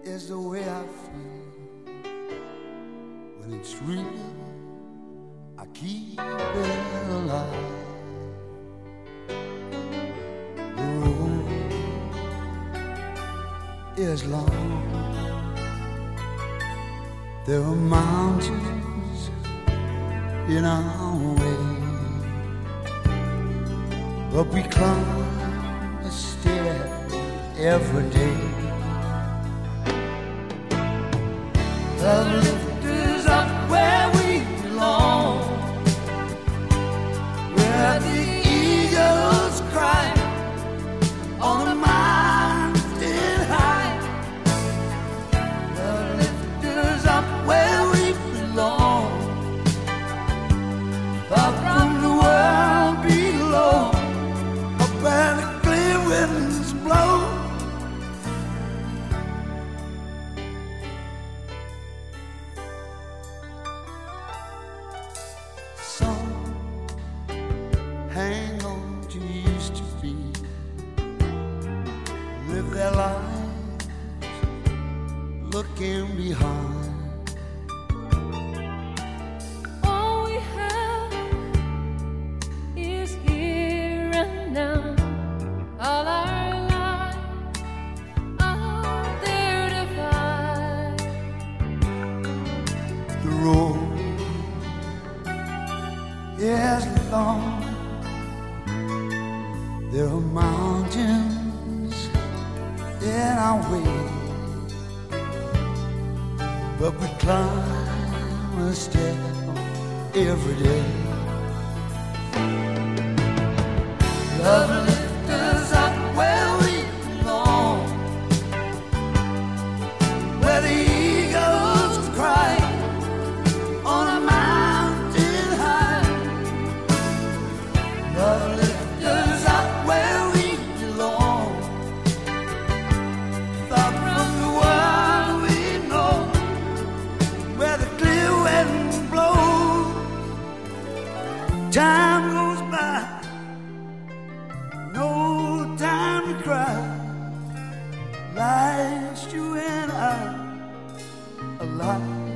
is the way I feel. When it's real, I keep it alive. The road is long. There are mountains in our way, but we climb a stair every day. Love lift us up where we belong, where the eagles cry on a mountain high. Love lift us up where we belong, far from the world below, up where the clear winds blow. Some hang on to used to be, live their lives looking behind. All we have is here and now. All our lives out there to find. The road is long. There are mountains in our way, but we climb a step every day. Love lift us up where we belong, where the eagles cry on a mountain high. Love lift us up where we belong, far from the world we know, where the clear wind blows. Time goes by, no time to cry. Life's you and I alive.